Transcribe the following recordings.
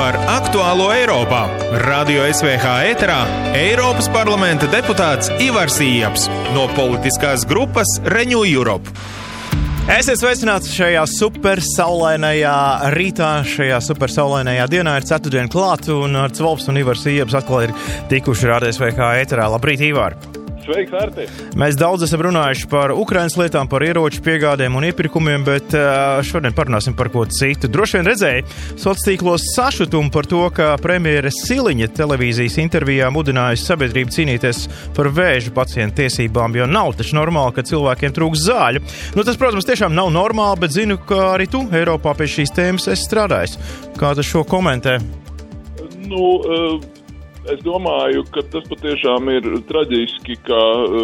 Par aktuālo Eiropā. Radio SVH ēterā Eiropas parlamenta deputāts Ivars Ieps no politiskās grupas Renew Europe. Esiet sveicināts šajā super saulainajā rītā, šajā super saulainajā dienā ir ceturtdiena klāt, un Arts Volfs un Ivars Ieps atkal ir tikuši Radio SVH ēterā. Labrīt, Ivar! Sveiks, Arti! Mēs daudz esam runājuši par Ukrainas lietām, par ieroču piegādēm un iepirkumiem, bet šodien parunāsim par ko citu. Droši vien redzēja sociālos tīklos sašutumu par to, ka premjere Siliņa televīzijas intervijā mudinājusi sabiedrību cīnīties par vēža pacientu tiesībām, jo nav taču normāli, ka cilvēkiem trūks zāļu. Tas, protams, tiešām nav normāli, bet zinu, ka arī tu Eiropā pie šīs tēmas esi strādājis. Kā tu šo komentē? Es domāju, ka tas patiešām ir traģiski, ka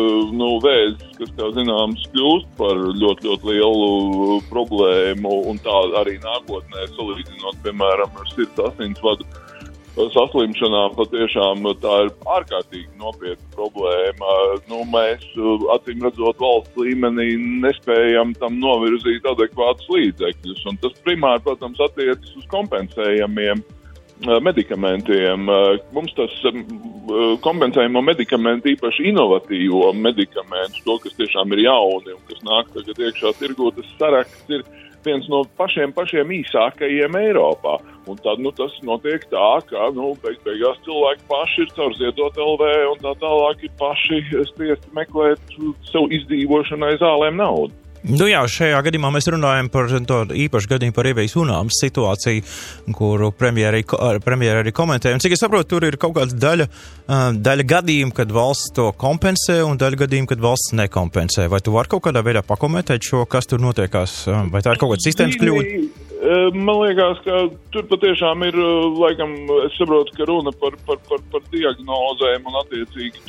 vēzis, kas, kā zināms, kļūst par ļoti lielu problēmu, un tā arī nākotnē, salīdzinot, piemēram, ar sirds asinsvadu saslimšanām, patiešām tā ir ārkārtīgi nopietna problēma. Mēs, acīm redzot, valsts līmenī nespējam tam novirzīt adekvātus līdzekļus, un tas primāri, protams, attiecas uz kompensējamiem medikamentiem. Mums tas kompensējamo medikamentu, īpaši inovatīvo medikamentu, to, kas tiešām ir jauni un kas nāk tagad iekšā tirgū, tas saraksts ir viens no pašiem īsākajiem Eiropā. Un tad, tas notiek tā, ka, beigās cilvēki paši ir caur Ziedot LV un tā tālāk ir paši spiesti meklēt sev izdzīvošanai zālēm naudu. Jā, šajā gadījumā mēs runājam par to īpašu gadījumu par Ievijas Unāmas situāciju, kuru premjeri arī komentēja. Un cik es saprotu, tur ir kaut kāda daļa gadījumu, kad valsts to kompensē, un daļa gadījumu, kad valsts nekompensē. Vai tu vari kaut kādā veidā pakomentēt šo, kas tur notiekās? Vai tā ir kaut kāda sistēmas kļūda? Man liekas, ka tur patiešām ir, laikam, es saprotu, ka runa par diagnozēm un attiecīgi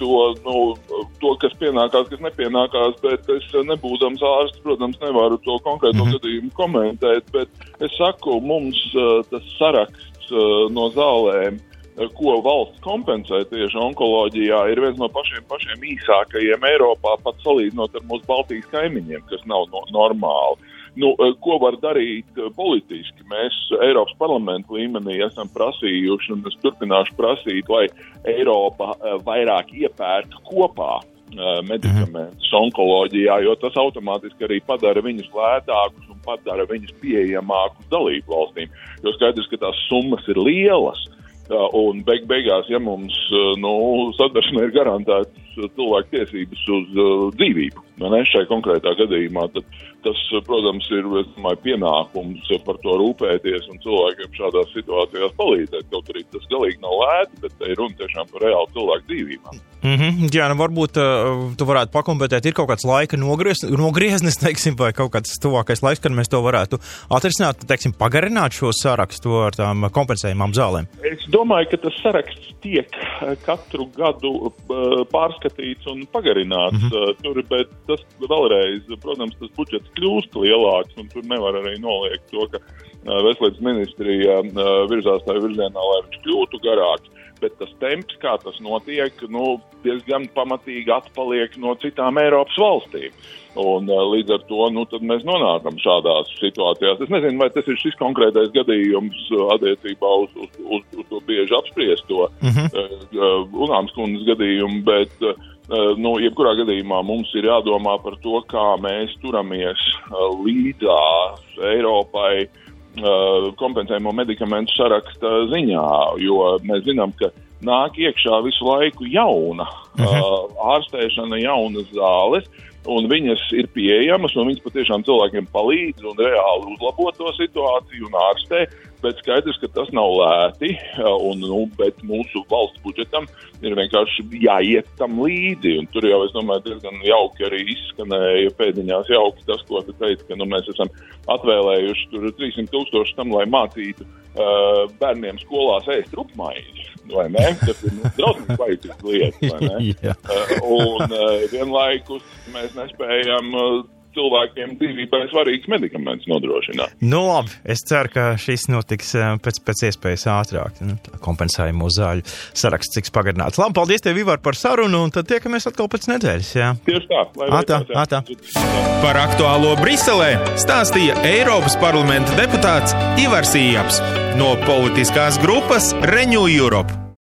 to, kas pienākās, kas nepienākās, bet es nebūdams ārsts, protams, nevaru to konkrēto gadījumu komentēt, bet es saku, mums tas saraksts no zālēm, ko valsts kompensē tieši onkoloģijā, ir viens no pašiem īsākajiem Eiropā, pat salīdzinot ar mūsu Baltijas kaimiņiem, kas nav normāli. Ko var darīt politiski? Mēs Eiropas parlamenta līmenī esam prasījuši, un es turpināšu prasīt, lai Eiropa vairāk iepērk kopā medikamentus onkoloģijā, jo tas automātiski arī padara viņus lētākus un padara viņus pieejamākus dalību valstīm. Jo skaidrs, ka tās summas ir lielas, un beigās, ja mums sadarbšanai ir garantēts cilvēku tiesības uz dzīvību, šai konkrētā gadījumā, tad tas, protams, ir, es domāju, pienākums par to rūpēties un cilvēkiem šādās situācijās palīdzēt. Kaut arī tas galīgi nav lēti, bet te ir runa tiešām par reālu cilvēku dzīvībām. Jā, varbūt tu varētu pakomentēt, ir kaut kāds laika nogrieznis, vai kaut kāds tuvākais laiks, kad mēs to varētu atrisināt, pagarināt šo sarakstu ar tām kompensējumām zālēm? Es domāju, ka tas saraksts tiek katru gadu pārskatīts un pagarināts tur, bet tas vēlreiz, protams, tas budžets kļūst lielāks, un tur nevar arī noliegt to, ka veselības ministrija virzās tajā virzienā, lai viņš kļūtu garāks, bet tas temps, kā tas notiek, diezgan pamatīgi atpaliek no citām Eiropas valstīm. Un līdz ar to, tad mēs nonākam šādās situācijās. Es nezinu, vai tas ir šis konkrētais gadījums attiecībā uz to bieži apspriesto Unāmas kundzes gadījumu, bet jebkurā gadījumā mums ir jādomā par to, kā mēs turamies līdzās Eiropai kompensējumu medikamentu saraksta ziņā, jo mēs zinām, ka nāk iekšā visu laiku jauna ārstēšana, jaunas zāles, un viņas ir pieejamas, un viņas patiešām cilvēkiem palīdz un reāli uzlabo to situāciju un ārstē, bet skaidrs, ka tas nav lēti, bet mūsu valsts budžetam ir vienkārši jāiet tam līdzi, un tur jau, es domāju, diezgan jauki arī izskanēja pēdiņās jauki tas, ko tu teici, ka mēs esam atvēlējuši tur 300,000 tam, lai mācītu bērniem skolās ēst rupmaizi, vai ne? Tas ir drausmīgi vajadzīgs lietas, vai ne? Un vienlaikus mēs nespējam cilvēkiem dzīvībai svarīgs medikaments nodrošināt. Labi, es ceru, ka šis notiks pēc iespējas ātrāk. Kompensējumu zāļu saraksts tiks pagarināts. Labi, paldies tev, Ivar, par sarunu, un tad tiekamies atkal pēc nedēļas. Jā. Tieši tā. Ātā. Par aktuālo Briselē stāstīja Eiropas parlamenta deputāts Ivars Ieps no politiskās grupas Renew Europe.